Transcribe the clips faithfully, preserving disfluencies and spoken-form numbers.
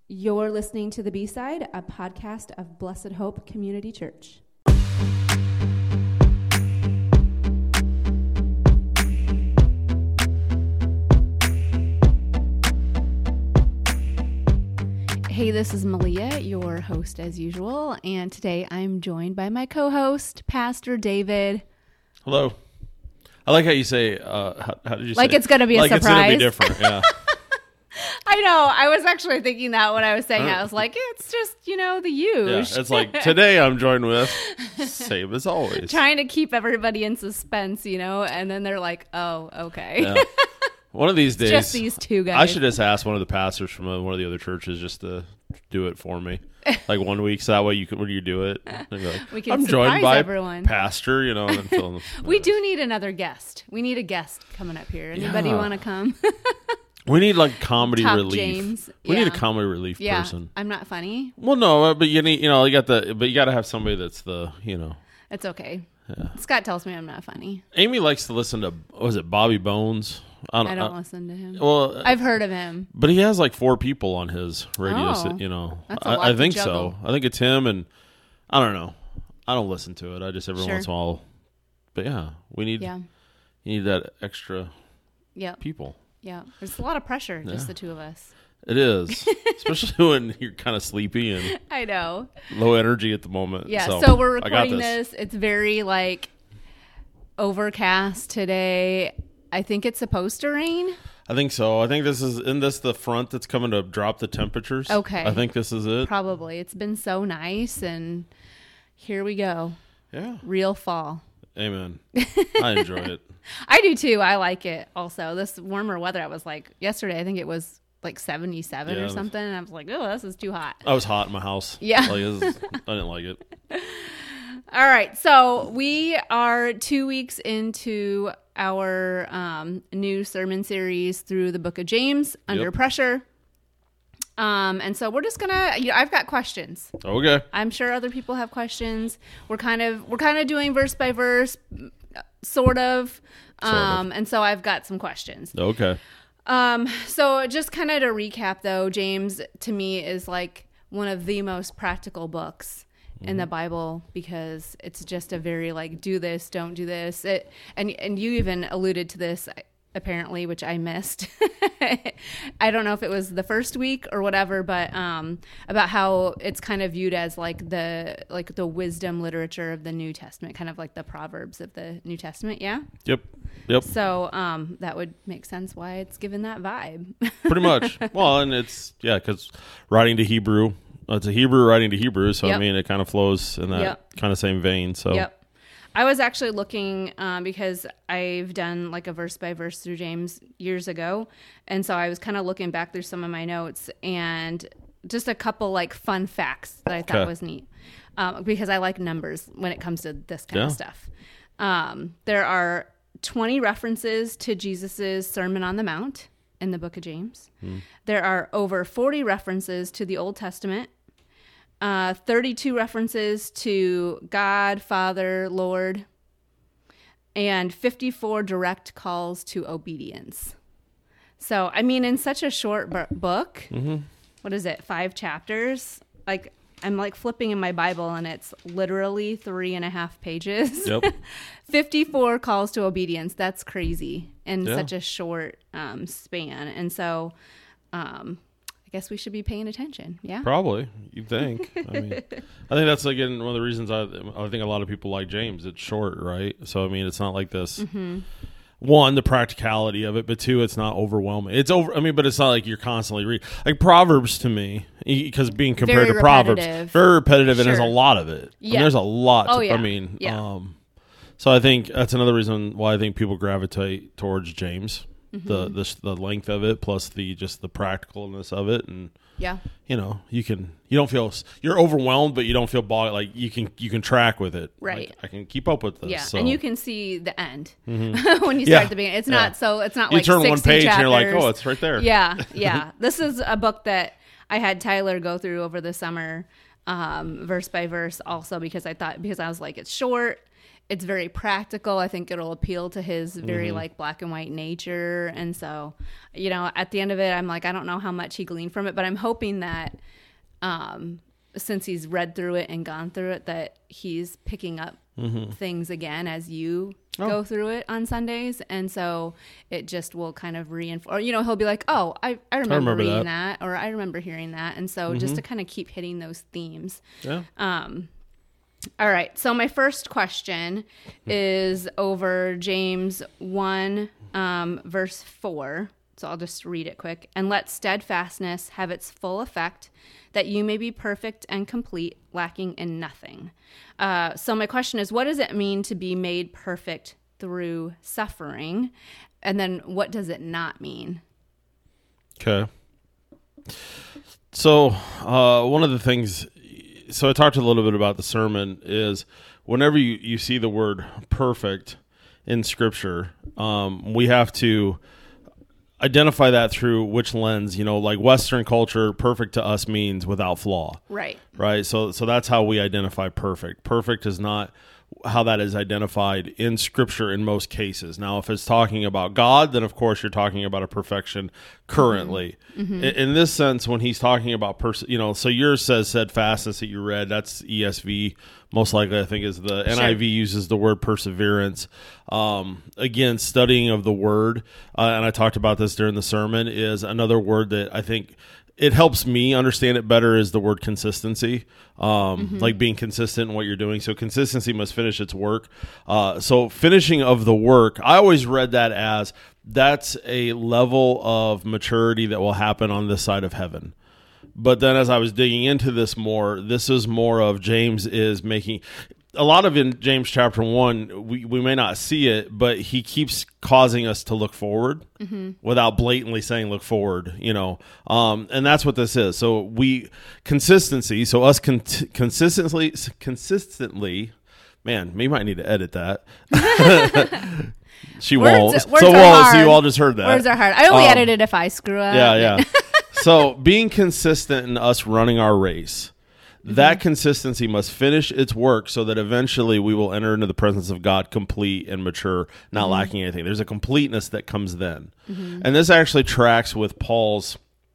You're listening to The B-Side, a podcast of Blessed Hope Community Church. Hey, this is Malia, your host as usual, and today I'm joined by my co-host, Pastor David. Hello. I like how you say, uh, how, how did you like say? Like it's going to be a like surprise. Like it's going to be different, yeah. I know. I was actually thinking that when I was saying it. I was like, it's just, you know, the usual. Yeah, it's like, today I'm joined with, same as always. Trying to keep everybody in suspense, you know, and then they're like, oh, okay. Yeah. One of these days, just these two guys. I should just ask one of the pastors from one of the other churches just to do it for me, like one week, so that way you can when you do it, be like, we can I'm surprise joined by everyone. Pastor, you know. And then fill in, we do need another guest. We need a guest coming up here. Anybody yeah. want to come? We need like comedy Top relief. James. We yeah. need a comedy relief yeah. person. I'm not funny. Well, no, but you need, you know, you got the, but you got to have somebody that's the, you know. It's okay. Yeah. Scott tells me I'm not funny. Amy likes to listen to, what was it, Bobby Bones? I don't, I don't uh, listen to him. Well, I've heard of him, but he has like four people on his radio. Oh, you know, that's a lot I, I to think juggle. so. I think it's him, and I don't know. I don't listen to it. I just every sure. once in a while. But yeah, we need. Yeah. You need that extra. Yeah. People. Yeah, there's a lot of pressure, just yeah. the two of us. It is, especially when you're kind of sleepy and I know low energy at the moment. Yeah, so, so we're recording this. this. It's very like overcast today. I think it's supposed to rain. I think so. I think this is in this the front that's coming to drop the temperatures. Okay, I think this is it. Probably. It's been so nice, and here we go. Yeah, real fall. Amen. I enjoy it. I do too. I like it. Also, this warmer weather. I was like yesterday. I think it was like seventy-seven yeah, or something. And I was like, oh, this is too hot. I was hot in my house. Yeah, like, this is, I didn't like it. All right, so we are two weeks into our um, new sermon series through the Book of James, Under yep. Pressure. Um, and so we're just gonna. You know, I've got questions. Okay. I'm sure other people have questions. We're kind of we're kind of doing verse by verse, sort of. Sort um, of. And so I've got some questions. Okay. Um, so just kind of to recap, though, James to me is like one of the most practical books in the Bible, because it's just a very like, do this, don't do this. It, and, and you even alluded to this apparently, which I missed. I don't know if it was the first week or whatever, but, um, about how it's kind of viewed as like the, like the wisdom literature of the New Testament, kind of like the Proverbs of the New Testament. Yeah. Yep. Yep. So, um, that would make sense why it's given that vibe. Pretty much. Well, and it's, yeah, cause writing to Hebrew, it's a Hebrew writing to Hebrew, so yep. I mean, it kind of flows in that yep. kind of same vein. So, yep. I was actually looking um, because I've done like a verse by verse through James years ago, and so I was kind of looking back through some of my notes and just a couple like fun facts that I thought okay. was neat, um, because I like numbers when it comes to this kind yeah. of stuff. Um, there are twenty references to Jesus's Sermon on the Mount in the Book of James. Hmm. There are over forty references to the Old Testament. Uh, thirty-two references to God, Father, Lord, and fifty-four direct calls to obedience. So, I mean, in such a short b- book, mm-hmm. what is it, five chapters? Like, I'm like flipping in my Bible, and it's literally three and a half pages. Yep. fifty-four calls to obedience. That's crazy in yeah. such a short um, span. And so, um, I guess we should be paying attention. Yeah, probably. You think? I mean, I think that's again one of the reasons I I think a lot of people like James. It's short, right? So I mean, it's not like this. Mm-hmm. One, the practicality of it, but two, it's not overwhelming. It's over. I mean, but it's not like you're constantly reading. Like Proverbs to me, because being compared very to Proverbs, repetitive. very repetitive, sure. and there's a lot of it. Yeah, I mean, there's a lot. To, oh yeah. I mean, yeah. um, so I think that's another reason why I think people gravitate towards James. Mm-hmm. The, the the length of it, plus the just the practicalness of it, and yeah, you know, you can you don't feel you're overwhelmed, but you don't feel bogged. Like you can you can track with it. Right, like, I can keep up with this. Yeah, so. and you can see the end mm-hmm. when you yeah. start the beginning. It's yeah. not so. It's not you like turn sixty one page chapters. and you're like, oh, it's right there. Yeah, yeah. This is a book that I had Tyler go through over the summer, um, verse by verse, also because I thought because I was like, it's short. it's very practical. I think it'll appeal to his very Mm-hmm. like black and white nature. And so, you know, at the end of it, I'm like, I don't know how much he gleaned from it, but I'm hoping that um, since he's read through it and gone through it, that he's picking up Mm-hmm. things again as you Oh. go through it on Sundays. And so it just will kind of reinforce, or, you know, he'll be like, oh, I, I remember, remember reading that. that. or I remember hearing that. And so just to kind of keep hitting those themes. Yeah. Um, all right. So my first question is over James one, um, verse four. So I'll just read it quick. And let steadfastness have its full effect, that you may be perfect and complete, lacking in nothing. Uh, so my question is, what does it mean to be made perfect through suffering? And then what does it not mean? Okay. So uh, one of the things, so I talked a little bit about the sermon, is whenever you, you see the word perfect in Scripture, um, we have to identify that through which lens. You know, like Western culture, perfect to us means without flaw. Right. Right. So so that's how we identify perfect. Perfect is not how that is identified in Scripture in most cases. Now, if it's talking about God, then of course you're talking about a perfection currently. Mm-hmm. In, in this sense, when he's talking about, pers- you know, so yours says steadfastness that you read, that's E S V, most likely I think is the Sure. N I V uses the word perseverance. Um, again, studying of the word, uh, and I talked about this during the sermon, is another word that I think it helps me understand it better, is the word consistency, um, mm-hmm. like being consistent in what you're doing. So consistency must finish its work. Uh, so finishing of the work, I always read that as that's a level of maturity that will happen on this side of heaven. But then as I was digging into this more, this is more of James is making... A lot of in James chapter one, we, we may not see it, but he keeps causing us to look forward mm-hmm. without blatantly saying look forward, you know. Um, and that's what this is. So we consistency. So us con- consistently, consistently, man, we might need to edit that. She words, won't. Words so, are well, hard. so you all just heard that. Words are hard. I only um, edit it if I screw up. Yeah, yeah. So being consistent in us running our race. That mm-hmm. consistency must finish its work so that eventually we will enter into the presence of God complete and mature, not mm-hmm. lacking anything. There's a completeness that comes then. Mm-hmm. And this actually tracks with Paul's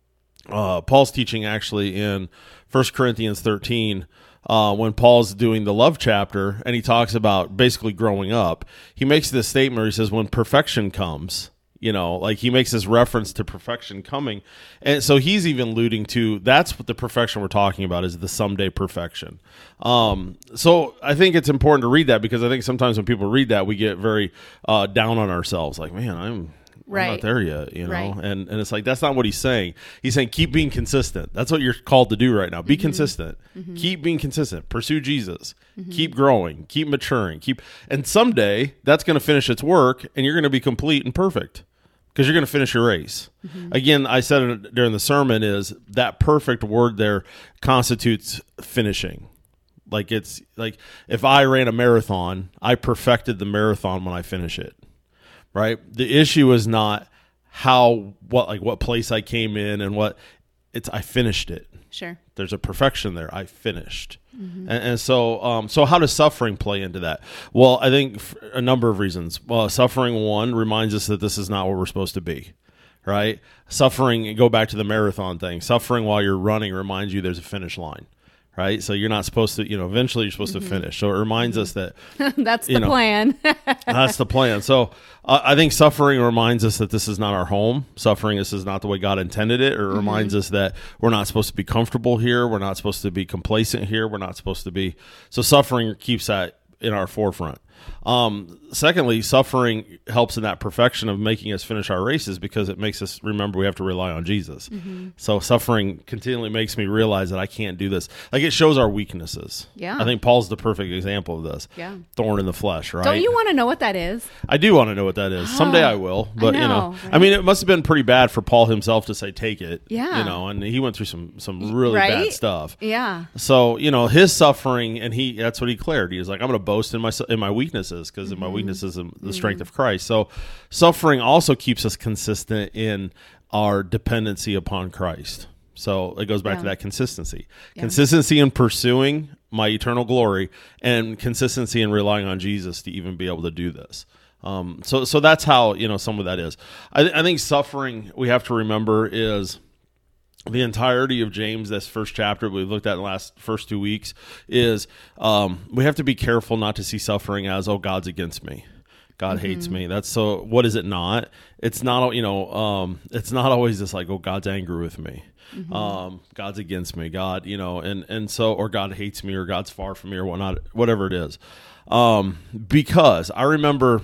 uh, Paul's teaching actually in First Corinthians thirteen uh, when Paul's doing the love chapter and he talks about basically growing up. He makes this statement where he says, when perfection comes... You know, like he makes this reference to perfection coming. And so he's even alluding to that's what the perfection we're talking about is the someday perfection. Um, so I think it's important to read that because I think sometimes when people read that, we get very uh, down on ourselves. Like, man, I'm, right. I'm not there yet, you know? Right. And and it's like, that's not what he's saying. He's saying, keep being consistent. That's what you're called to do right now. Be mm-hmm. consistent. Mm-hmm. Keep being consistent. Pursue Jesus. Mm-hmm. Keep growing. Keep maturing. Keep, and someday that's going to finish its work and you're going to be complete and perfect. Because you're going to finish your race. Mm-hmm. Again, I said it during the sermon, is that perfect word there constitutes finishing. Like it's like if I ran a marathon, I perfected the marathon when I finish it. Right? The issue is not how what like what place I came in and what it's I finished it. Sure. There's a perfection there. I finished. Mm-hmm. And, and so, um, so how does suffering play into that? Well, I think for a number of reasons. Well, suffering, one, reminds us that this is not what we're supposed to be, right? Suffering, go back to the marathon thing. Suffering while you're running reminds you there's a finish line, right? So you're not supposed to, you know, eventually you're supposed mm-hmm. to finish. So it reminds us that that's the you know, plan. That's the plan. So uh, I think suffering reminds us that this is not our home. Suffering, this is not the way God intended it. Or it mm-hmm. reminds us that we're not supposed to be comfortable here. We're not supposed to be complacent here. We're not supposed to be. So suffering keeps that in our forefront. Um, secondly, suffering helps in that perfection of making us finish our races because it makes us remember we have to rely on Jesus. Mm-hmm. So suffering continually makes me realize that I can't do this. Like it shows our weaknesses. Yeah. I think Paul's the perfect example of this. Yeah. Thorn in the flesh, right? Don't you want to know what that is? I do want to know what that is. Someday I will, but I know, you know, right? I mean, it must have been pretty bad for Paul himself to say, take it. Yeah. You know, and he went through some, some really right? bad stuff. Yeah. So, you know, his suffering, and he, that's what he declared. He was like, I'm going to boast in my, in my weaknesses because mm-hmm. in my weaknesses is the strength mm-hmm. of Christ. So suffering also keeps us consistent in our dependency upon Christ. So it goes back Yeah. to that consistency. Yeah. Consistency in pursuing my eternal glory, and consistency in relying on Jesus to even be able to do this. Um, so so that's how, you know, some of that is. I, I think suffering, we have to remember, is the entirety of James, this first chapter we've looked at in the last first two weeks, is um, we have to be careful not to see suffering as, oh, God's against me. God mm-hmm. hates me. That's so, what is it not? It's not, you know, um, it's not always just like, oh, God's angry with me. Mm-hmm. Um, God's against me. God, you know, and, and so, or God hates me, or God's far from me, or whatnot, whatever it is. Um, because I remember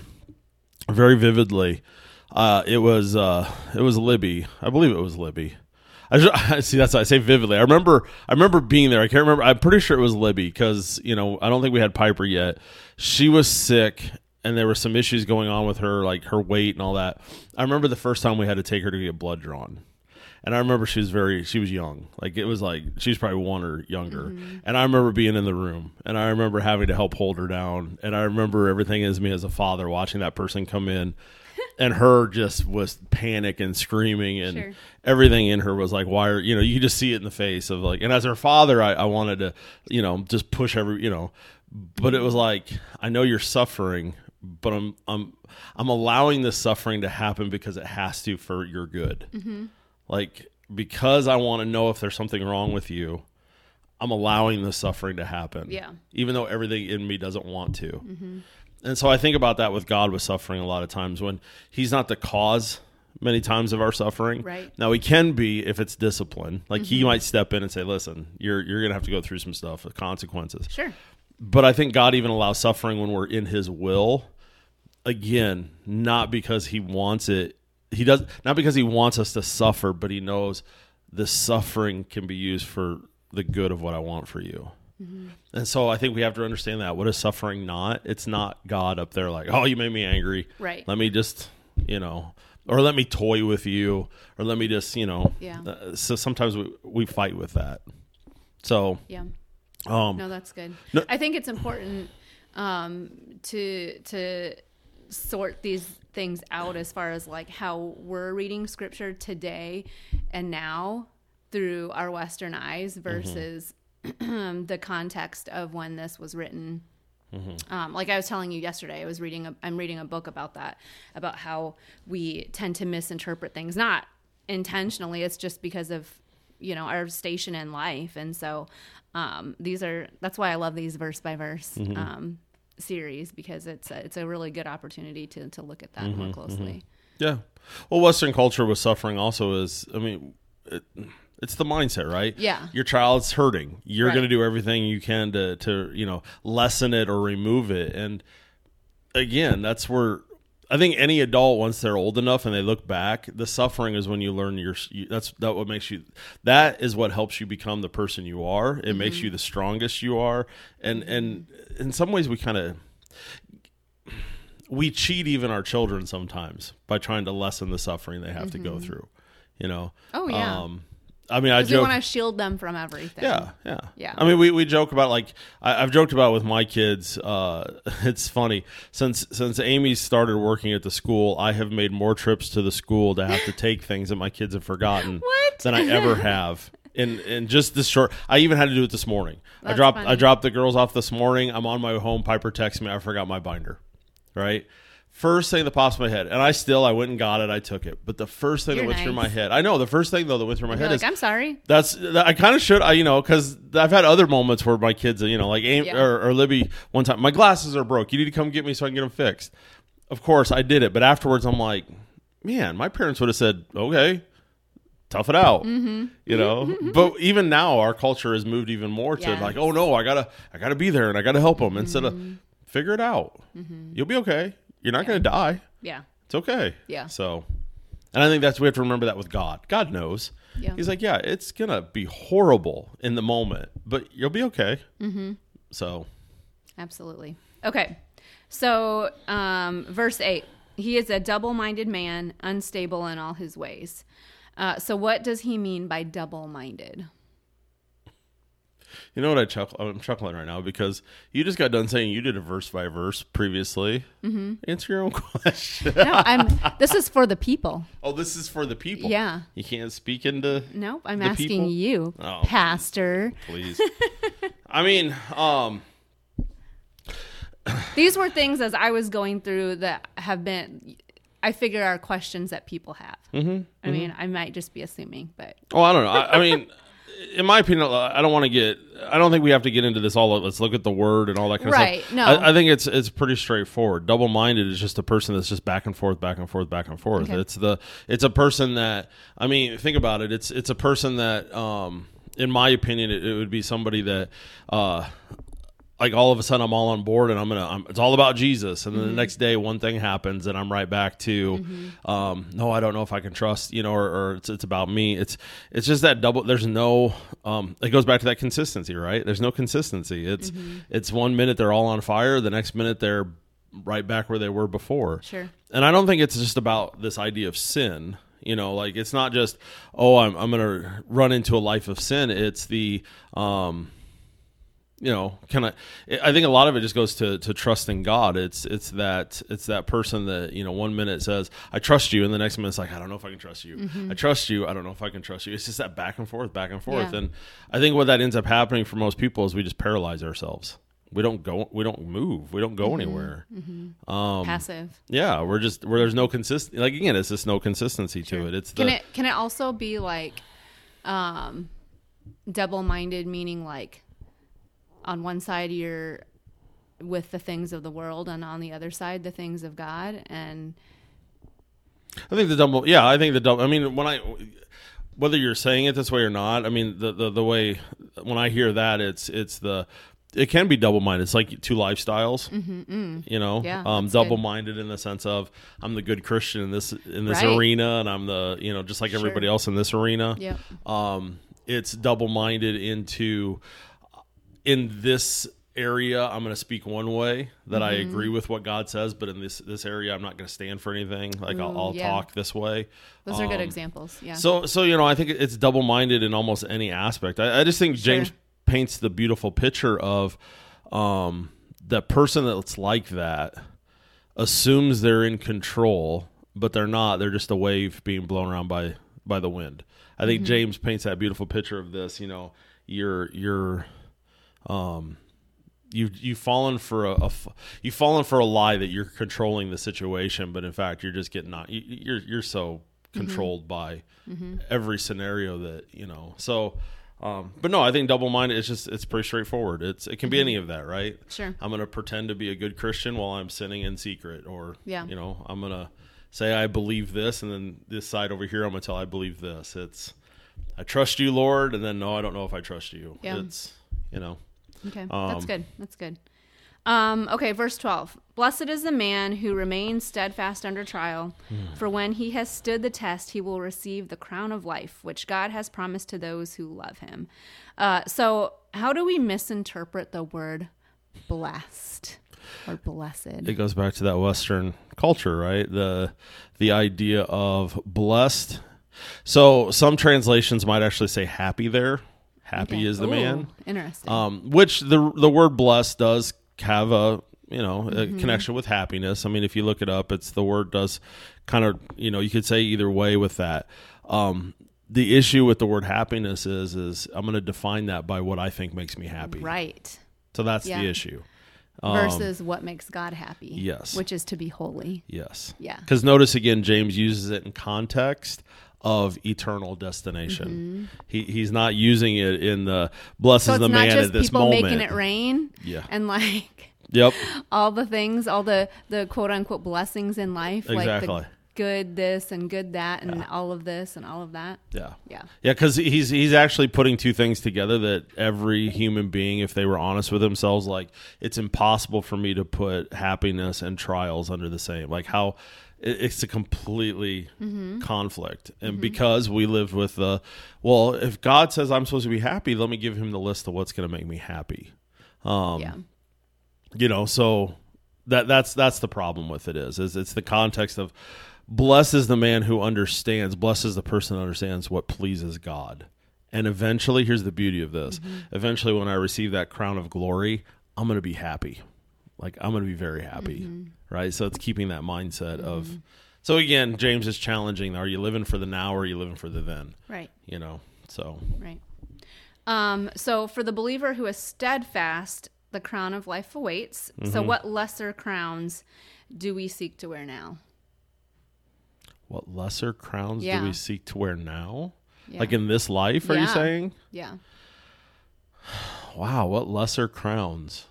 very vividly, uh, it was, uh, it was Libby. I believe it was Libby. I just, see, that's why I say vividly. I remember, I remember being there. I can't remember. I'm pretty sure it was Libby, because, you know, I don't think we had Piper yet. She was sick, and there were some issues going on with her, like her weight and all that. I remember the first time we had to take her to get blood drawn. And I remember she was very, she was young. Like, it was like, she was probably one or younger. Mm-hmm. And I remember being in the room, and I remember having to help hold her down. And I remember everything as me as a father watching that person come in, and her just was panic and screaming, and sure. everything in her was like, why are, you know, you could just see it in the face of like, and as her father, I, I wanted to, you know, just push every, you know, but it was like, I know you're suffering, but I'm, I'm, I'm allowing this suffering to happen because it has to for your good. Mm-hmm. Like, because I want to know if there's something wrong with you, I'm allowing the suffering to happen. Yeah. Even though everything in me doesn't want to. Mm-hmm. And so I think about that with God with suffering a lot of times, when he's not the cause many times of our suffering. Right. Now, he can be if it's discipline. Like, mm-hmm. he might step in and say, listen, you're you're going to have to go through some stuff, consequences. Sure. But I think God even allows suffering when we're in his will. Again, not because he wants it. He does not because he wants us to suffer, but he knows the suffering can be used for the good of what I want for you. Mm-hmm. And so I think we have to understand that. What is suffering not? It's not God up there like, oh, you made me angry. Right. Let me just, you know, or let me toy with you, or let me just, you know. Yeah. Uh, so sometimes we, we fight with that. So. Yeah. Um, no, that's good. No, I think it's important um, to to sort these things out as far as like how we're reading scripture today and now through our Western eyes versus mm-hmm. the context of when this was written. Mm-hmm. Um, like I was telling you yesterday, I was reading, a, I'm reading a book about that, about how we tend to misinterpret things, not intentionally. It's just because of, you know, our station in life. And so um, these are, that's why I love these verse by verse mm-hmm. um series, because it's a, it's a really good opportunity to to look at that mm-hmm, more closely. Mm-hmm. Yeah. Well, Western culture with suffering also is, I mean, it, it's the mindset, right? Yeah. Your child's hurting. You're right. going to do everything you can to, to, you know, lessen it or remove it. And again, that's where I think any adult, once they're old enough and they look back, the suffering is when you learn your, you, that's that what makes you, that is what helps you become the person you are. It mm-hmm. makes you the strongest you are. And, and in some ways we kind of, we cheat even our children sometimes by trying to lessen the suffering they have mm-hmm. to go through, you know? Oh yeah. Um, I mean, I joke. You want to shield them from everything. Yeah, yeah, yeah. I mean, we, we joke about like I, I've joked about with my kids. Uh, it's funny since since Amy started working at the school, I have made more trips to the school to have to take things that my kids have forgotten what? than I ever have. In in just this short, I even had to do it this morning. That's I dropped funny. I dropped the girls off this morning. I'm on my way home. Piper texts me, I forgot my binder. Right. First thing that pops in my head, and I still, I went and got it, I took it. But the first thing You're that went nice. through my head, I know, the first thing, though, that went through my You're head like, is, I'm sorry. That's, I kind of should, I, you know, because I've had other moments where my kids, you know, like Amy, Yeah. or, or Libby one time, my glasses are broke. You need to come get me so I can get them fixed. Of course, I did it. But afterwards, I'm like, man, my parents would have said, okay, tough it out, mm-hmm. you know. But even now, our culture has moved even more to Yes. like, oh, no, I got to, I got to be there and I got to help them mm-hmm. instead of figure it out. Mm-hmm. You'll be okay. You're not Yeah. going to die. Yeah. It's okay. Yeah. So, and I think that's, we have to remember that with God. God knows. Yeah. He's like, yeah, it's going to be horrible in the moment, but you'll be okay. Mm-hmm. So. Absolutely. Okay. So, um, verse eight, he is a double-minded man, unstable in all his ways. Uh, so what does he mean by double-minded? You know what I chuckle? I'm chuckling right now because you just got done saying you did a verse by verse previously. Mm-hmm. Answer your own question. No, I'm. This is for the people. Oh, this is for the people. Yeah. You can't speak into. No, I'm the asking people? you, Oh, Pastor. Please. I mean, um, these were things as I was going through that have been. I figure are questions that people have. Mm-hmm, I mm-hmm. mean, I might just be assuming, but. Oh, I don't know. I, I mean. In my opinion, I don't want to get. I don't think we have to get into this all. Let's look at the word and all that kind right, of stuff. No, I, I think it's it's pretty straightforward. Double-minded is just a person that's just back and forth, back and forth, back and forth. Okay. It's the it's a person that. I mean, think about it. It's it's a person that, um, in my opinion, it, it would be somebody that. Uh, Like all of a sudden I'm all on board and I'm gonna. I'm, it's all about Jesus, and then mm-hmm. the next day one thing happens and I'm right back to, mm-hmm. um, no, I don't know if I can trust, you know, or, or it's it's about me. It's it's just that double. There's no. Um, it goes back to that consistency, right? There's no consistency. It's mm-hmm. it's one minute they're all on fire, the next minute they're right back where they were before. Sure. And I don't think it's just about this idea of sin. You know, like it's not just oh I'm I'm gonna run into a life of sin. It's the um. You know, kind of. I think a lot of it just goes to, to trusting God. It's it's that it's that person that, you know, one minute says I trust you, and the next minute it's like I don't know if I can trust you. Mm-hmm. I trust you. I don't know if I can trust you. It's just that back and forth, back and forth. Yeah. And I think what that ends up happening for most people is we just paralyze ourselves. We don't go. We don't move. We don't go mm-hmm. anywhere. Mm-hmm. Um, Passive. Yeah, we're just where there's no consist. Like again, it's just no consistency sure. to it. It's can the, it can it also be like, um, double-minded, meaning like. On one side, you're with the things of the world, and on the other side, the things of God. And I think the double, yeah, I think the double. I mean, when I, whether you're saying it this way or not, I mean, the the, the way when I hear that, it's it's the it can be double-minded. It's like two lifestyles, mm-hmm, mm. you know, yeah, um, double-minded good. In the sense of I'm the good Christian in this in this right. arena, and I'm the you know just like everybody sure. else in this arena. Yep. Um, it's double-minded into. In this area, I'm going to speak one way that mm-hmm. I agree with what God says, but in this this area, I'm not going to stand for anything. Like Ooh, I'll, I'll yeah. talk this way. Those um, are good examples. Yeah. So so you know, I think it's double-minded in almost any aspect. I, I just think James sure. paints the beautiful picture of um, that person that's like that assumes they're in control, but they're not. They're just a wave being blown around by by the wind. I think mm-hmm. James paints that beautiful picture of this. You know, you're you're. Um, you you've fallen for a, a you've fallen for a lie that you're controlling the situation, but in fact you're just getting not you, you're you're so controlled mm-hmm. by mm-hmm. every scenario that you know. So, um, but no, I think double-minded. It's just it's pretty straightforward. It's it can be mm-hmm. any of that, right? Sure. I'm going to pretend to be a good Christian while I'm sinning in secret, or yeah. you know, I'm going to say I believe this, and then this side over here I'm going to tell I believe this. It's I trust you, Lord, and then no, I don't know if I trust you. Yeah. It's you know. Okay, um, that's good. That's good. Um, okay, verse twelve. Blessed is the man who remains steadfast under trial, hmm. for when he has stood the test, he will receive the crown of life, which God has promised to those who love him. Uh, so how do we misinterpret the word blessed or blessed? It goes back to that Western culture, right? The the idea of blessed. So some translations might actually say happy there. Happy okay. is the Ooh, man. Interesting. Um, which the the word blessed does have a you know a mm-hmm. connection with happiness. I mean, if you look it up, it's the word does kind of you know you could say either way with that. Um, the issue with the word happiness is is I'm going to define that by what I think makes me happy. Right. So that's yeah. the issue. Um, Versus what makes God happy. Yes. Which is to be holy. Yes. Yeah. Because notice again, James uses it in context of eternal destination. Mm-hmm. He he's not using it in the blesses so the man at this people moment. Making it rain. Yeah. And like yep. all the things, all the, the quote unquote blessings in life. Exactly. Like the good this and good that and yeah. all of this and all of that. Yeah. Yeah. Yeah, because he's he's actually putting two things together that every human being, if they were honest with themselves, like it's impossible for me to put happiness and trials under the same. Like how it's a completely mm-hmm. conflict. And mm-hmm. because we lived with the, well, if God says I'm supposed to be happy, let me give him the list of what's going to make me happy. Um, yeah. You know, so that that's that's the problem with it is, is it's the context of blessed is the man who understands, blessed is the person who understands what pleases God. And eventually, here's the beauty of this. Mm-hmm. Eventually, when I receive that crown of glory, I'm going to be happy. Like, I'm going to be very happy, mm-hmm. right? So it's keeping that mindset mm-hmm. of, so again, James is challenging, are you living for the now or are you living for the then? Right. You know, so. Right. Um, so for the believer who is steadfast, the crown of life awaits. Mm-hmm. So what lesser crowns do we seek to wear now? What lesser crowns yeah. do we seek to wear now? Yeah. Like in this life, are yeah. you saying? Yeah. Wow, what lesser crowns?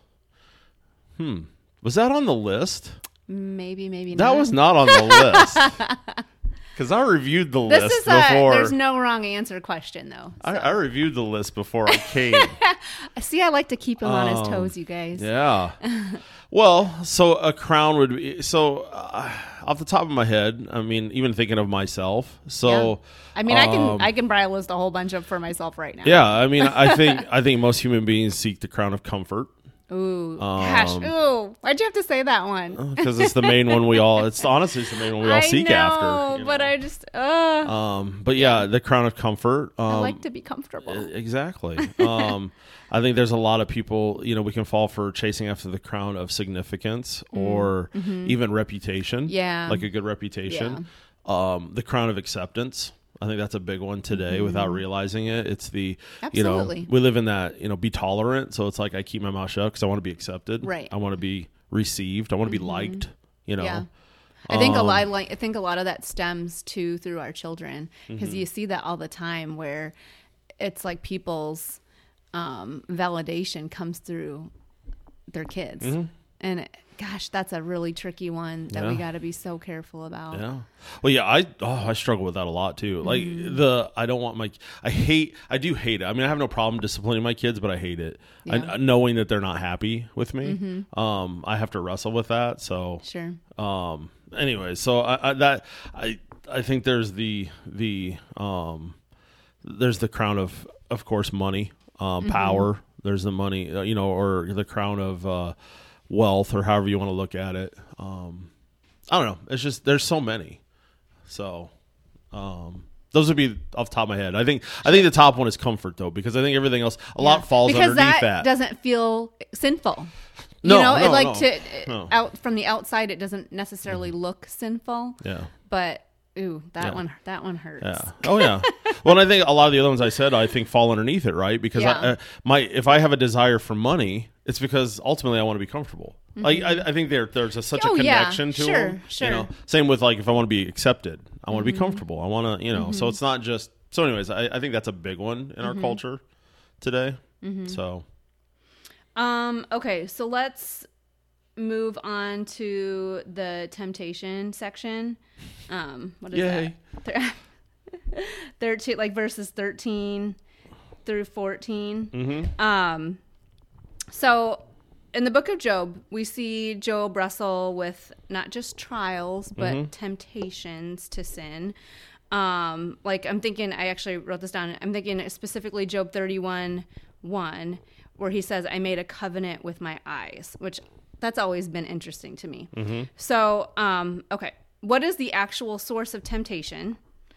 Hmm. Was that on the list? Maybe, maybe that not. That was not on the list. Because I reviewed the this list is a, before. There's no wrong answer question, though. So. I, I reviewed the list before I came. See, I like to keep him um, on his toes, you guys. Yeah. Well, so a crown would be, so uh, off the top of my head, I mean, even thinking of myself. So, yeah. I mean, um, I can I can probably list a whole bunch of for myself right now. Yeah. I mean, I think I think most human beings seek the crown of comfort. Ooh, gosh. Um, Ooh, why'd you have to say that one? Because it's the main one we all, it's honestly it's the main one we all I seek know, after. You know? But I just, uh. Um, but yeah, the crown of comfort. Um, I like to be comfortable. Exactly. um, I think there's a lot of people, you know, we can fall for chasing after the crown of significance mm. or mm-hmm. even reputation. Yeah. Like a good reputation. Yeah. Um, the crown of acceptance. I think that's a big one today mm-hmm. without realizing it. It's the, Absolutely. you know, we live in that, you know, be tolerant. So it's like I keep my mouth shut because I want to be accepted. Right. I want to be received. I want to be mm-hmm. liked, you know. Yeah. I think um, a lot like I think a lot of that stems too through our children because mm-hmm. you see that all the time where it's like people's um, validation comes through their kids. Mm-hmm. And it, gosh, that's a really tricky one that yeah. we got to be so careful about. Yeah. Well, yeah, I oh, I struggle with that a lot too. Like mm-hmm. the I don't want my I hate I do hate it. I mean, I have no problem disciplining my kids, but I hate it. Yeah. I, knowing that they're not happy with me. Mm-hmm. Um, I have to wrestle with that. So sure. Um. Anyway, so I, I that I I think there's the the um there's the crown of of course money, um, mm-hmm. power. There's the money, uh, you know, or the crown of uh, wealth, or however you want to look at it. Um, I don't know. It's just there's so many. So um, those would be off the top of my head. I think I think the top one is comfort though, because I think everything else a yeah. lot falls because underneath that. that. Doesn't feel sinful. You no, know, no, it like no, to no. out from the outside, it doesn't necessarily look sinful. Yeah, but ooh, that yeah. one, that one hurts. Yeah. Oh yeah. Well, and I think a lot of the other ones I said, I think fall underneath it, right? Because yeah. I, uh, my if I have a desire for money, it's because ultimately I want to be comfortable. Mm-hmm. Like I, I think there there's a, such oh, a connection yeah. to sure, them. Sure. You know, same with like if I want to be accepted, I want to mm-hmm. be comfortable. I want to, you know. Mm-hmm. So it's not just. So, anyways, I, I think that's a big one in mm-hmm. our culture today. Mm-hmm. So. Um. Okay. So let's move on to the temptation section. Um. What is Yay. that? Thirteen, like verses thirteen through fourteen. Mm-hmm. Um. So, in the book of Job, we see Job wrestle with not just trials but mm-hmm. temptations to sin. Um. Like I'm thinking, I actually wrote this down. I'm thinking specifically Job thirty-one one, where he says, "I made a covenant with my eyes," which that's always been interesting to me. Mm-hmm. So, um, okay, what is the actual source of temptation?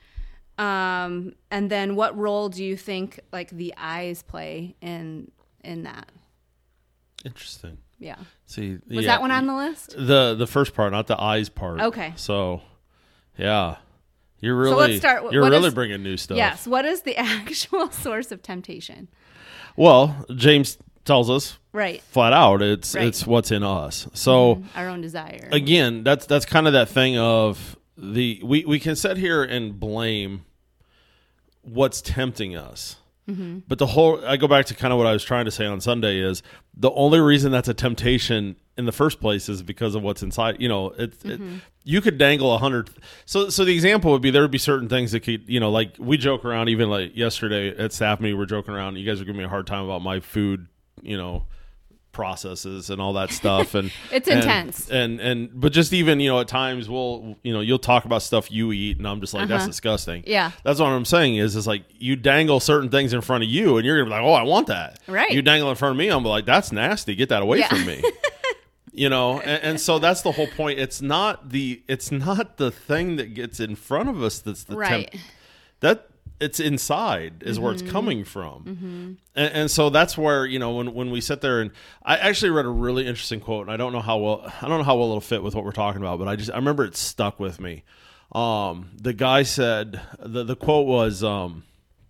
Um, and then what role do you think like the eyes play in in that? Interesting. Yeah. See, was yeah, that one on the list? The the first part, not the eyes part. Okay. So, yeah, you're really so let's start, you're what really is, bringing new stuff. Yes. What is the actual source of temptation? Well, James tells us right flat out it's right. it's what's in us. So mm-hmm. our own desire. Again, that's that's kind of that thing of the we we can sit here and blame what's tempting us. Mm-hmm. But the whole I go back to kind of what I was trying to say on Sunday is the only reason that's a temptation in the first place is because of what's inside. You know, it, mm-hmm. it you could dangle a hundred. So so the example would be there would be certain things that could, you know, like we joke around even like yesterday at staff meeting, we're joking around. You guys are giving me a hard time about my food, you know, processes and all that stuff, and it's and, intense and and but just even, you know, at times we'll, you know, you'll talk about stuff you eat and I'm just like, uh-huh. that's disgusting. Yeah, that's what I'm saying is is like you dangle certain things in front of you and you're gonna be like, oh, I want that. Right. You dangle in front of me, I'm like, that's nasty, get that away yeah. from me. You know, and, and so that's the whole point. It's not the it's not the thing that gets in front of us that's the right temp- that it's inside is mm-hmm. where it's coming from. Mm-hmm. And, and so that's where, you know, when, when we sit there, and I actually read a really interesting quote, and I don't know how well, I don't know how well it'll fit with what we're talking about, but I just, I remember it stuck with me. Um, the guy said, the, the quote was, um,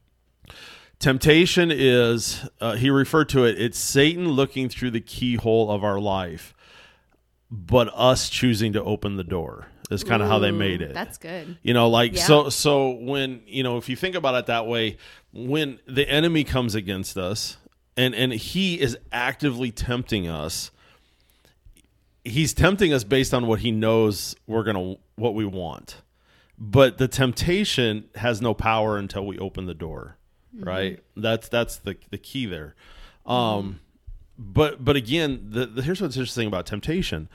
temptation is, uh, he referred to it, it's Satan looking through the keyhole of our life, but us choosing to open the door. Is kind of how they made it. That's good. You know, like, yeah. so, so when, you know, if you think about it that way, when the enemy comes against us and, and he is actively tempting us, he's tempting us based on what he knows we're going to, what we want. But the temptation has no power until we open the door. Mm-hmm. Right. That's, that's the, the key there. Um, mm-hmm. but, but again, the, the, here's what's interesting about temptation.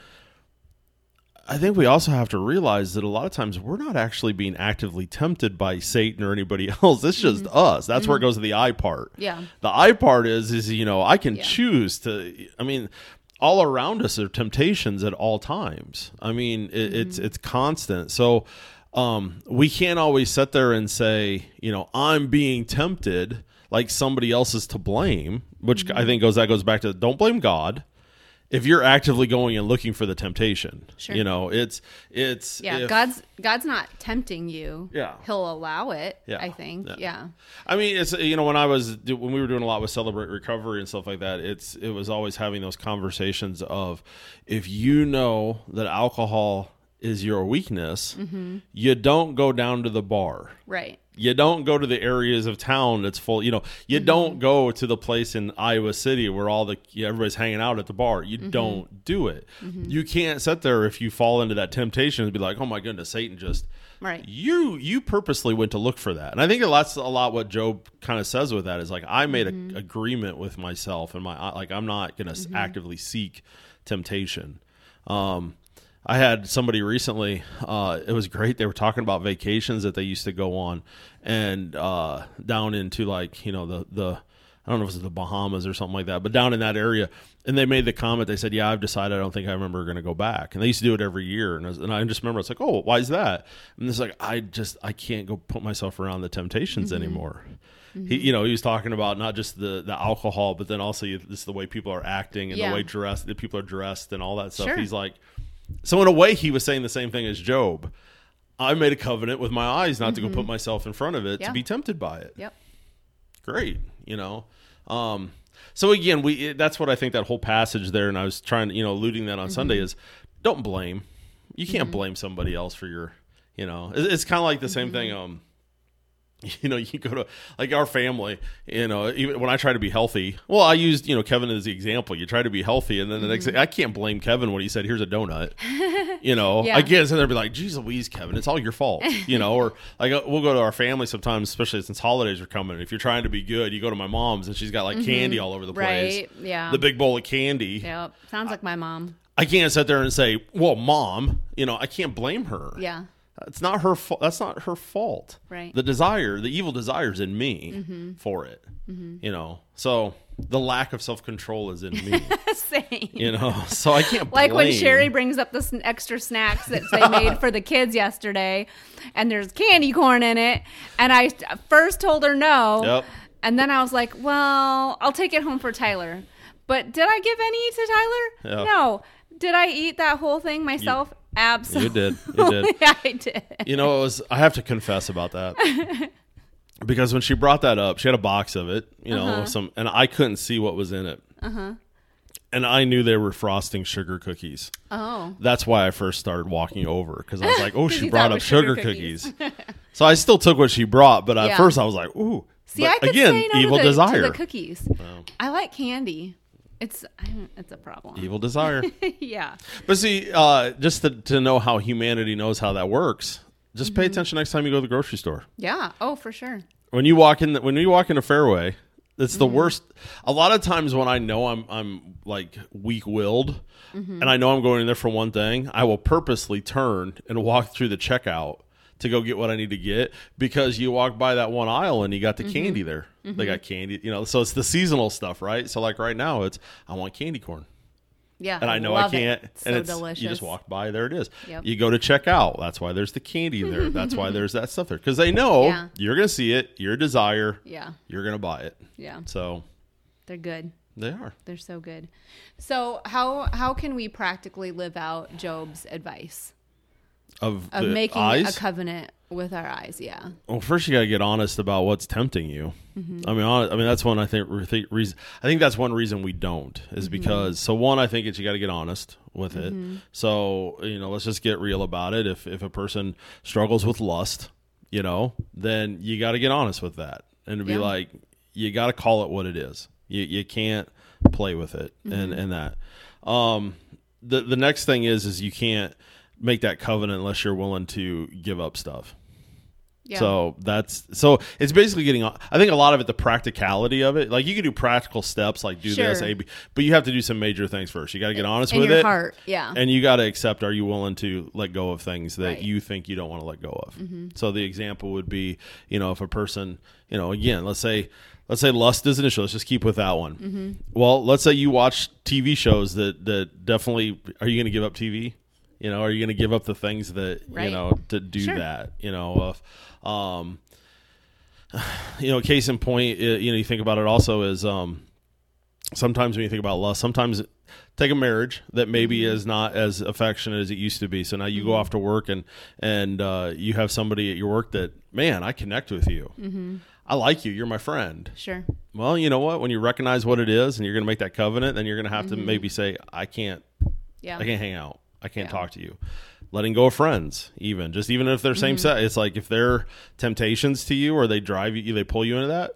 I think we also have to realize that a lot of times we're not actually being actively tempted by Satan or anybody else. It's just mm-hmm. us. That's mm-hmm. where it goes to the I part. Yeah. The I part is, is, you know, I can yeah. choose to, I mean, all around us are temptations at all times. I mean, it, mm-hmm. it's, it's constant. So um, we can't always sit there and say, you know, I'm being tempted like somebody else is to blame, which mm-hmm. I think goes, that goes back to don't blame God. If you're actively going and looking for the temptation, sure. you know, it's, it's, yeah, if, God's, God's not tempting you. Yeah. He'll allow it. Yeah. I think. Yeah. yeah. I mean, it's, you know, when I was, when we were doing a lot with Celebrate Recovery and stuff like that, it's, it was always having those conversations of, if you know that alcohol is your weakness, mm-hmm. you don't go down to the bar. Right. You don't go to the areas of town that's full, you know, you mm-hmm. don't go to the place in Iowa City where all the, you know, everybody's hanging out at the bar. You mm-hmm. don't do it. Mm-hmm. You can't sit there if you fall into that temptation and be like, oh my goodness, Satan just, right. You, you purposely went to look for that. And I think that's a lot what Job kind of says with that is like, I made an mm-hmm. agreement with myself and my, like, I'm not going to mm-hmm. actively seek temptation. Um, I had somebody recently, uh, it was great. They were talking about vacations that they used to go on and uh, down into like, you know, the, the, I don't know if it was the Bahamas or something like that, but down in that area. And they made the comment, they said, yeah, I've decided I don't think I remember going to go back. And they used to do it every year. And I, was, and I just remember, it's like, oh, why is that? And it's like, I just, I can't go put myself around the temptations mm-hmm. anymore. Mm-hmm. He, you know, he was talking about not just the, the alcohol, but then also this the way people are acting and yeah. the way dressed, the people are dressed and all that stuff. Sure. He's like, so in a way, he was saying the same thing as Job. I made a covenant with my eyes not mm-hmm. to go put myself in front of it yeah. to be tempted by it. Yep. Great, you know. Um, so again, we that's what I think that whole passage there, and I was trying, you know, alluding that on mm-hmm. Sunday is don't blame. You can't mm-hmm. blame somebody else for your, you know. It's, it's kind of like the mm-hmm. same thing. Um, you know, you go to like our family, you know, even when I try to be healthy, well, I used, you know, Kevin as the example. You try to be healthy. And then the mm-hmm. next thing, I can't blame Kevin when he said, here's a donut, you know, yeah. I can't sit there and be like, geez Louise, Kevin, it's all your fault, you know, or like we'll go to our family sometimes, especially since holidays are coming. If you're trying to be good, you go to my mom's and she's got like mm-hmm. candy all over the place. Right. Yeah. The big bowl of candy. Yep. Sounds like my mom. I can't sit there and say, well, mom, you know, I can't blame her. Yeah. It's not her fault. That's not her fault. Right. The desire, the evil desires in me mm-hmm. for it. Mm-hmm. You know, so the lack of self-control is in me. Same. You know, so I can't like blame. when Sherry brings up the sn- extra snacks that they made for the kids yesterday, and there's candy corn in it, and I first told her no, yep. and then I was like, well, I'll take it home for Tyler. But did I give any to Tyler? Yep. No. Did I eat that whole thing myself? You, Absolutely. You did. You did. Yeah, I did. You know, it was, I have to confess about that. Because when she brought that up, she had a box of it, you know, uh-huh. some, and I couldn't see what was in it. Uh-huh. And I knew they were frosting sugar cookies. Oh. That's why I first started walking over, because I was like, oh, she brought up sugar, sugar cookies. cookies. So I still took what she brought, but at yeah. first I was like, ooh. See, but I could again, say no evil to the, desire. to the cookies. Oh. I like candy. It's it's a problem. Evil desire. Yeah. But see, uh, just to, to know how humanity knows how that works, just mm-hmm. pay attention next time you go to the grocery store. Yeah. Oh, for sure. When you walk in, the, when you walk into Fairway, it's the mm-hmm. worst. A lot of times when I know I'm I'm like weak-willed, mm-hmm. and I know I'm going in there for one thing, I will purposely turn and walk through the checkout to go get what I need to get, because you walk by that one aisle and you got the mm-hmm. candy there. Mm-hmm. They got candy, you know, so it's the seasonal stuff, right? So like right now it's, I want candy corn. Yeah, and I know love I can't. It. It's and so it's delicious. you just walk by, there it is. Yep. You go to check out. That's why there's the candy there. That's why there's that stuff there because they know Yeah. you're gonna see it. Your desire. Yeah. You're gonna buy it. Yeah. So They're good. they are. They're so good. So how how can we practically live out Job's advice Of, of the making eyes? a covenant with our eyes? Yeah. Well, first you got to get honest about what's tempting you. Mm-hmm. I mean, hon- I mean that's one I think re- think reason. I think that's one reason we don't is Mm-hmm. because so one I think it's you got to get honest with it. Mm-hmm. So you know, let's just get real about it. If if a person struggles with lust, you know, then you got to get honest with that and to be Yeah. like, you got to call it what it is. You you can't play with it Mm-hmm. and and that. Um, the the next thing is is you can't make that covenant unless you're willing to give up stuff. Yeah. So that's so it's basically getting. I think a lot of it, the practicality of it, like you can do practical steps, like do Sure. this, A, B, but you have to do some major things first. You got to get honest in with your it, heart. Yeah. and you got to accept. Are you willing to let go of things that Right. you think you don't want to let go of? Mm-hmm. So the example would be, you know, if a person, you know, again, let's say. Let's say lust is an issue. Let's just keep with that one. Mm-hmm. Well, let's say you watch T V shows that that definitely. Are you going to give up T V? You know, are you going to give up the things that Right. you know to do Sure. that? You know, uh, um, you know, case in point, it, you know, you think about it also is um, sometimes when you think about lust, sometimes take a marriage that maybe Mm-hmm. is not as affectionate as it used to be. So now you go off to work and and uh, you have somebody at your work that, man, I connect with you. Mm-hmm. I like you. You're my friend. Sure. Well, you know what? When you recognize what it is and you're going to make that covenant, then you're going to have Mm-hmm. to maybe say, I can't, Yeah. I can't hang out. I can't Yeah. talk to you. Letting go of friends, even just even if they're same Mm-hmm. set, it's like if they're temptations to you or they drive you, they pull you into that.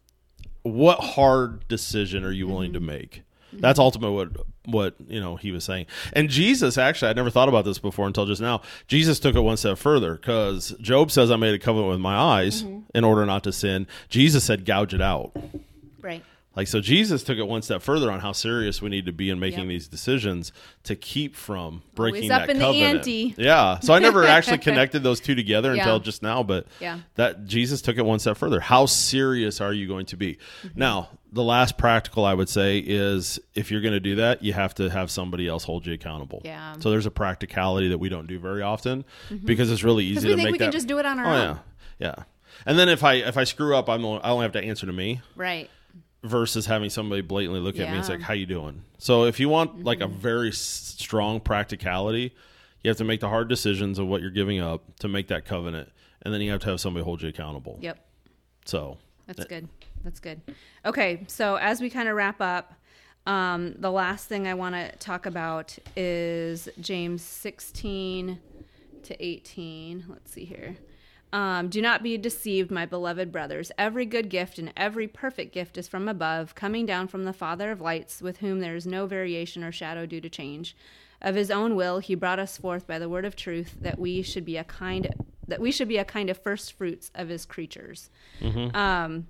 What hard decision are you willing to Mm-hmm. make? That's ultimately what what you know he was saying. And Jesus, actually, I never thought about this before until just now. Jesus took it one step further because Job says, "I made a covenant with my eyes Mm-hmm. in order not to sin." Jesus said, "Gouge it out." Right. Like, so Jesus took it one step further on how serious we need to be in making Yep. these decisions to keep from breaking Always up that in the covenant. ante. Yeah. So I never actually connected those two together Yeah. until just now, but Yeah. that Jesus took it one step further. How serious are you going to be? Mm-hmm. Now, the last practical I would say is if you're going to do that, you have to have somebody else hold you accountable. Yeah. So there's a practicality that we don't do very often because it's really easy Because to we think make we that. can just do it on our oh, own. yeah. Yeah. And then if I if I screw up, I'm only, I only have to answer to me Right. versus having somebody blatantly look at me and say, Yeah. how you doing? So if you want like a very s- strong practicality, you have to make the hard decisions of what you're giving up to make that covenant. And then you have to have somebody hold you accountable. Yep. So That's good. That's good. Okay, so as we kind of wrap up, um, the last thing I want to talk about is James sixteen to eighteen. Let's see here. Um, Do not be deceived, my beloved brothers. Every good gift and every perfect gift is from above, coming down from the Father of lights, with whom there is no variation or shadow due to change. Of his own will, he brought us forth by the word of truth, that we should be a kind that we should be a kind of first fruits of his creatures. mm-hmm. Um,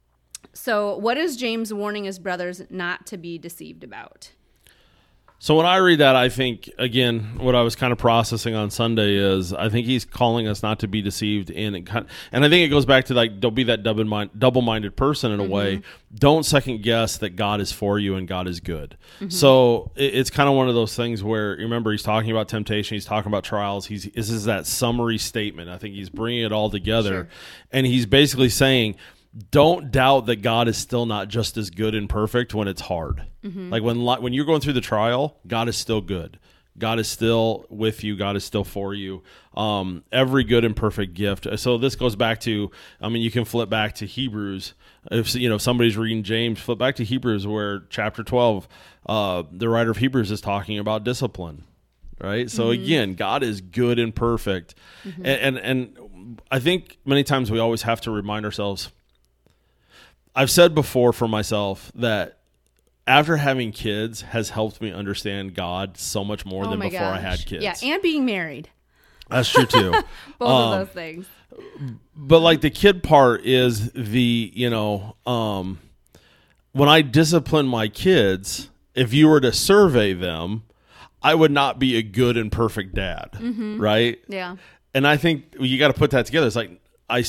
so what is James warning his brothers not to be deceived about? So when I read that, I think, again, what I was kind of processing on Sunday is I think he's calling us not to be deceived in it. And I think it goes back to like, don't be that double mind, double-minded person in a Mm-hmm. way. Don't second guess that God is for you and God is good. Mm-hmm. So it, it's kind of one of those things where, remember, he's talking about temptation. He's talking about trials. He's, this is that summary statement. I think he's bringing it all together. Sure. And he's basically saying, don't doubt that God is still not just as good and perfect when it's hard. Mm-hmm. Like when when you're going through the trial, God is still good. God is still with you. God is still for you. Um, every good and perfect gift. So this goes back to, I mean, you can flip back to Hebrews. If you know if somebody's reading James, flip back to Hebrews where chapter twelve, uh, the writer of Hebrews is talking about discipline. Right. So Mm-hmm. again, God is good and perfect. Mm-hmm. And, and and I think many times we always have to remind ourselves. I've said before for myself that after having kids has helped me understand God so much more Oh than my before I gosh. had kids. Yeah, and being married. That's true too. Both Um, of those things. But like the kid part is the, you know, um, when I discipline my kids, if you were to survey them, I would not be a good and perfect dad, Mm-hmm. right? Yeah. And I think you got to put that together. It's like I,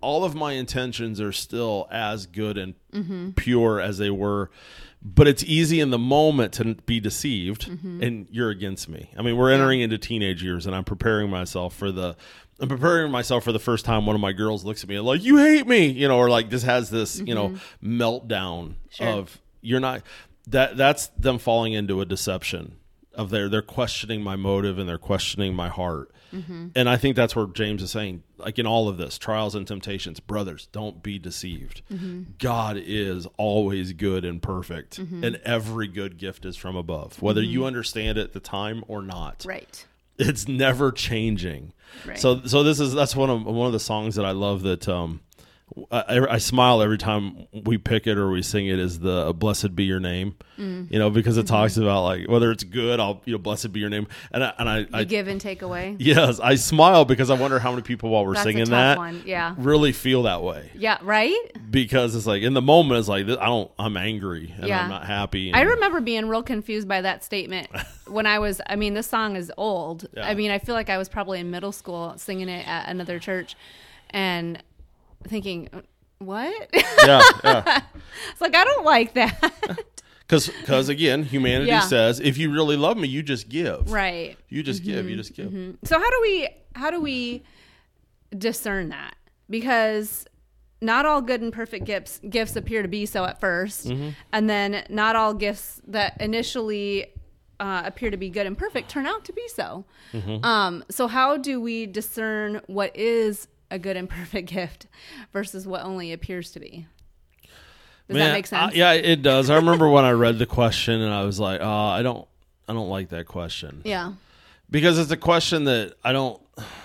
all of my intentions are still as good and mm-hmm. pure as they were, but it's easy in the moment to be deceived, mm-hmm. and you're against me. I mean, we're entering yeah. into teenage years, and I'm preparing myself for the I'm preparing myself for the first time one of my girls looks at me and like, you hate me, you know, or like just has this, mm-hmm. you know, meltdown sure. of you're not that that's them falling into a deception of their they're questioning my motive and they're questioning my heart. Mm-hmm. And I think that's where James is saying, like in all of this, trials and temptations, brothers, don't be deceived. Mm-hmm. God is always good and perfect, mm-hmm. and every good gift is from above, whether mm-hmm. you understand it at the time or not. Right. It's never changing. Right. So, so this is that's one of one of the songs that I love that um, I, I smile every time we pick it or we sing it. Is the "Blessed Be Your Name," mm. you know, because it mm-hmm. talks about like whether it's good, I'll you know, blessed be your name, and I, and I, you I give and take away. Yes, I smile because I wonder how many people while we're That's singing a tough that one. Yeah. really feel that way. Yeah, right. Because it's like in the moment, it's like I don't, I'm angry and yeah. I'm not happy. And, I remember being real confused by that statement when I was. I mean, this song is old. Yeah. I mean, I feel like I was probably in middle school singing it at another church, and thinking, what? Yeah, yeah. It's like I don't like that. Because, because again, humanity yeah. says, if you really love me, you just give. Right. You just mm-hmm. give. You just give. Mm-hmm. So how do we how do we discern that? Because not all good and perfect gifts gifts appear to be so at first, mm-hmm. and then not all gifts that initially uh, appear to be good and perfect turn out to be so. Mm-hmm. Um, so how do we discern what is a good and perfect gift versus what only appears to be? Does Man, that make sense? I, yeah, it does. I remember when I read the question and I was like, oh, I don't, I don't like that question. Yeah. Because it's a question that I don't,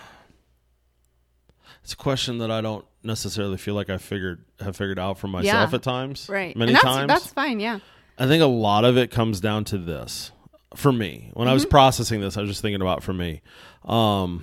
it's a question that I don't necessarily feel like I figured, have figured out for myself yeah. at times. Right. Many and that's, times. That's fine. Yeah. I think a lot of it comes down to this for me. When mm-hmm. I was processing this, I was just thinking about for me. Um,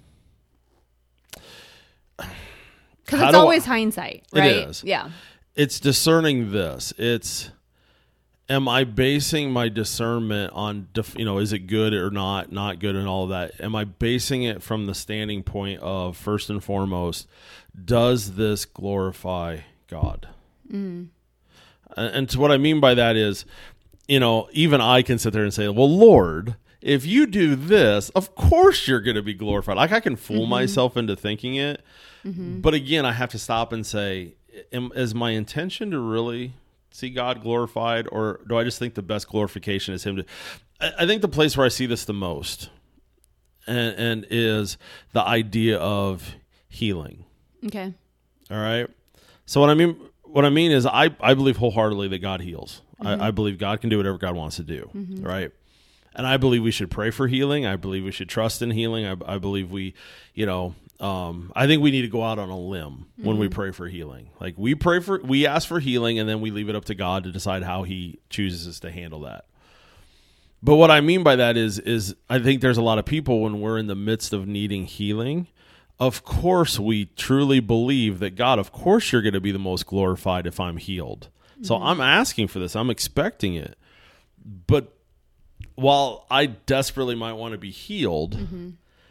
Because it's always I, hindsight, right? It is. Yeah. It's discerning this. It's, am I basing my discernment on, you know, is it good or not, not good and all of that? Am I basing it from the standing point of, first and foremost, does this glorify God? Mm. And, and to what I mean by that is, you know, even I can sit there and say, well, Lord, if you do this, of course you're going to be glorified. Like I can fool mm-hmm. myself into thinking it. Mm-hmm. But again, I have to stop and say, am, is my intention to really see God glorified, or do I just think the best glorification is Him? To, I, I think the place where I see this the most and, and is the idea of healing. Okay. All right. So what I mean, what I mean is I, I believe wholeheartedly that God heals. Mm-hmm. I, I believe God can do whatever God wants to do. Mm-hmm. Right. And I believe we should pray for healing. I believe we should trust in healing. I, I believe we, you know, um, I think we need to go out on a limb when mm-hmm. we pray for healing. Like we pray for, we ask for healing, and then we leave it up to God to decide how He chooses us to handle that. But what I mean by that is, is I think there's a lot of people when we're in the midst of needing healing, of course we truly believe that God, of course you're going to be the most glorified if I'm healed. Mm-hmm. So I'm asking for this. I'm expecting it. But while I desperately might want to be healed, mm-hmm.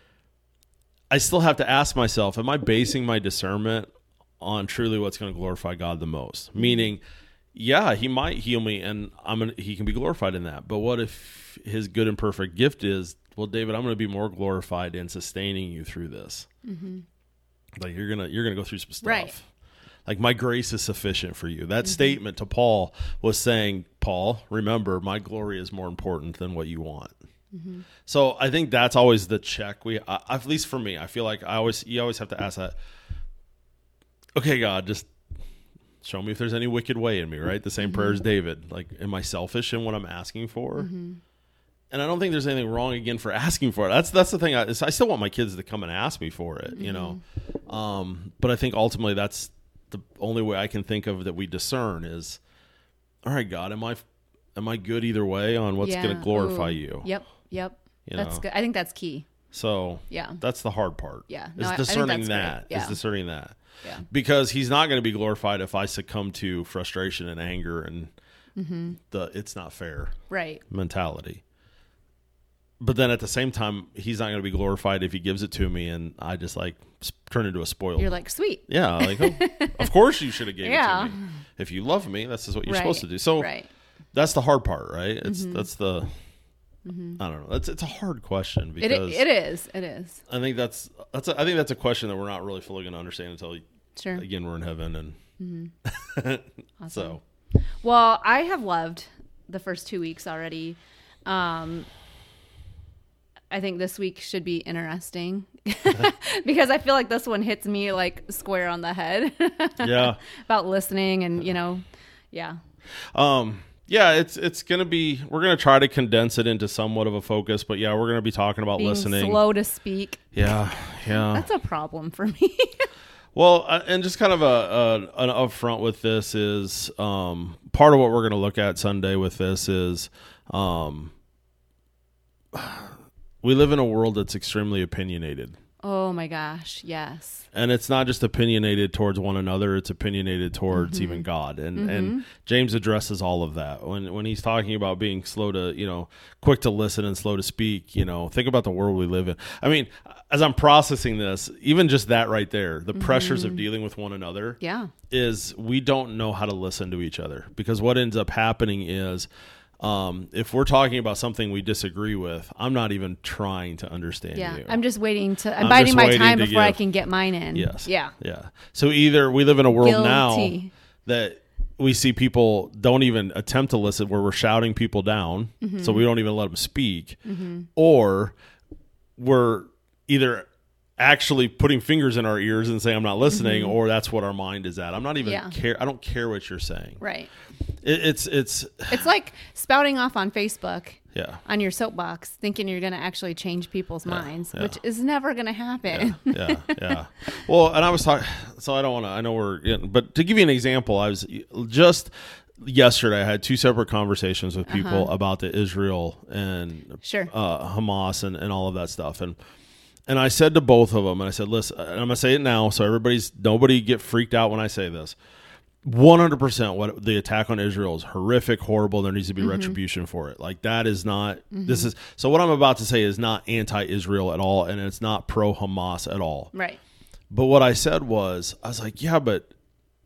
I still have to ask myself, am I basing my discernment on truly what's going to glorify God the most? Mm-hmm. Meaning, yeah, He might heal me and I'm gonna, He can be glorified in that. But what if His good and perfect gift is, well, David, I'm going to be more glorified in sustaining you through this. Mm-hmm. Like you're going to, you're going to go through some stuff. Right. Like my grace is sufficient for you. That mm-hmm. statement to Paul was saying, Paul, remember, my glory is more important than what you want. Mm-hmm. So I think that's always the check. We, uh, at least for me, I feel like I always, you always have to ask that. Okay, God, just show me if there's any wicked way in me. Right, the same mm-hmm. prayer as David. Like, am I selfish in what I'm asking for? Mm-hmm. And I don't think there's anything wrong again for asking for it. That's that's the thing. I, I still want my kids to come and ask me for it. Mm-hmm. You know, um, but I think ultimately that's the only way I can think of that we discern is, all right, God, am I am I good either way on what's yeah. going to glorify Ooh. You? Yep, yep. You that's know? Good. I think that's key. So yeah, that's the hard part. Yeah, is no, discerning that. Yeah. Is discerning that. Yeah, because He's not going to be glorified if I succumb to frustration and anger and mm-hmm. the it's not fair right mentality. but then at the same time, he's not going to be glorified if he gives it to me and I just like turn into a spoiled. You're like, sweet. Yeah. Like, oh, of course you should have given yeah. it to me. If you love me, this is what you're right. supposed to do. So right. that's the hard part, right? It's mm-hmm. that's the, mm-hmm. I don't know. That's, it's a hard question because it, it is, it is. I think that's, that's, a, I think that's a question that we're not really fully going to understand until sure. again, we're in heaven. And mm-hmm. awesome. so, well, I have loved the first two weeks already. Um, I think this week should be interesting because I feel like this one hits me like square on the head. yeah. About listening and, you know, yeah. Um, yeah, it's it's going to be, we're going to try to condense it into somewhat of a focus, but yeah, we're going to be talking about Being listening. slow to speak. Yeah, yeah. That's a problem for me. Well, uh, and just kind of a, a an upfront with this is um, part of what we're going to look at Sunday with this is um, we live in a world that's extremely opinionated. Oh my gosh, yes. And it's not just opinionated towards one another, it's opinionated towards mm-hmm. even God. And mm-hmm. and James addresses all of that. When when he's talking about being slow to, you know, quick to listen and slow to speak, you know, think about the world we live in. I mean, as I'm processing this, even just that right there, the mm-hmm. pressures of dealing with one another yeah. is we don't know how to listen to each other. Because what ends up happening is Um, if we're talking about something we disagree with, I'm not even trying to understand yeah. you. I'm just waiting to, I'm, I'm biding my time to before give, I can get mine in. Yes. Yeah. Yeah. So either we live in a world Guilty. now that we see people don't even attempt to listen, where we're shouting people down, mm-hmm. so we don't even let them speak, mm-hmm. or we're either actually putting fingers in our ears and saying I'm not listening, mm-hmm. or that's what our mind is at. I'm not even yeah. care. I don't care what you're saying. Right. It, it's it's it's like spouting off on Facebook. Yeah. On your soapbox, thinking you're going to actually change people's yeah, minds, yeah. which is never going to happen. Yeah, yeah, yeah. Well, and I was talking, so I don't want to. I know we're, but to give you an example, I was just yesterday. I had two separate conversations with people uh-huh. about the Israel and sure. uh, Hamas and, and all of that stuff, and. And I said to both of them, and I said, listen, and I'm going to say it now, so everybody's, nobody get freaked out when I say this. one hundred percent what the attack on Israel is horrific, horrible. There needs to be mm-hmm. retribution for it. Like that is not, mm-hmm. this is, so what I'm about to say is not anti-Israel at all, and it's not pro-Hamas at all. Right. But what I said was, I was like, yeah, but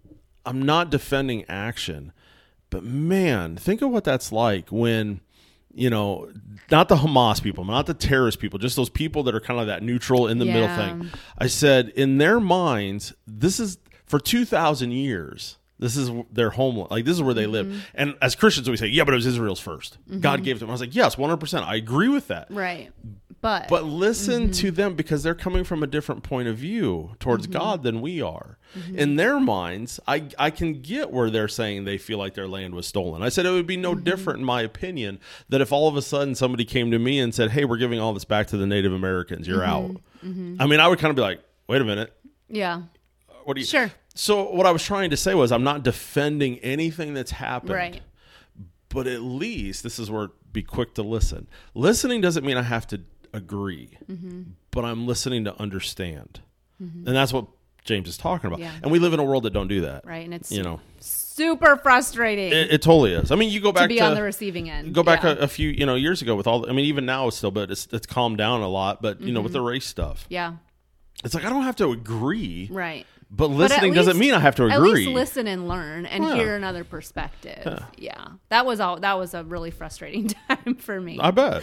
I'm not defending action. But man, think of what that's like when, you know, not the Hamas people, not the terrorist people, just those people that are kind of that neutral in the yeah. middle thing. I said, in their minds, this is for two thousand years. This is their homeland. Like, this is where they mm-hmm. live. And as Christians, we say, yeah, but it was Israel's first. Mm-hmm. God gave them. I was like, yes, one hundred percent. I agree with that. Right. But but listen mm-hmm. to them because they're coming from a different point of view towards mm-hmm. God than we are. Mm-hmm. In their minds, I, I can get where they're saying they feel like their land was stolen. I said it would be no mm-hmm. different, in my opinion, that if all of a sudden somebody came to me and said, hey, we're giving all this back to the Native Americans. You're mm-hmm. out. Mm-hmm. I mean, I would kind of be like, wait a minute. Yeah. What do you? Sure. So what I was trying to say was I'm not defending anything that's happened. Right. But at least, this is where be quick to listen. Listening doesn't mean I have to agree, mm-hmm. but I'm listening to understand. Mm-hmm. And that's what James is talking about. Yeah. And we live in a world that don't do that. Right. And it's, you know, super frustrating. It, it totally is. I mean, you go back to be to, on the receiving end. Go back yeah. a, a few, you know, years ago with all, I mean, even now it's still, but it's, it's calmed down a lot, but you mm-hmm. know, with the race stuff. Yeah. It's like, I don't have to agree. Right. But listening but doesn't least, mean I have to agree. At least listen and learn and yeah. hear another perspective. Yeah. yeah. That was all that was a really frustrating time for me. I bet.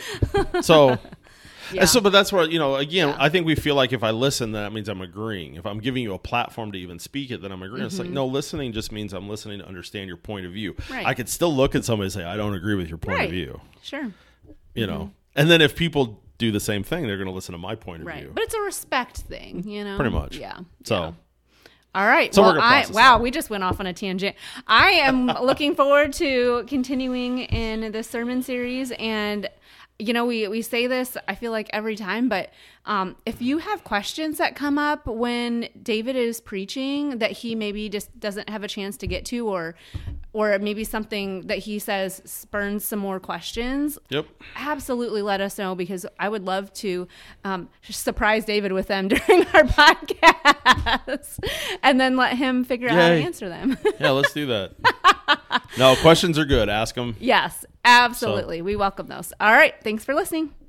So yeah. And so, but that's where, you know, again, yeah. I think we feel like if I listen, that means I'm agreeing. If I'm giving you a platform to even speak it, then I'm agreeing. Mm-hmm. It's like, no, listening just means I'm listening to understand your point of view. Right. I could still look at somebody and say, I don't agree with your point right. of view. Sure. You mm-hmm. know, and then if people do the same thing, they're going to listen to my point of right. view. But it's a respect thing, you know? Pretty much. Yeah. So. Yeah. All right. So well, I, wow, that. we just went off on a tangent. I am looking forward to continuing in this sermon series. And, you know, we, we say this, I feel like every time, but um, if you have questions that come up when David is preaching that he maybe just doesn't have a chance to get to, or or maybe something that he says spurns some more questions, yep, absolutely let us know, because I would love to um, surprise David with them during our podcast and then let him figure Yay. out how to answer them. Yeah, let's do that. No, questions are good. Ask them. Yes, absolutely. So. We welcome those. All right. Thanks for listening.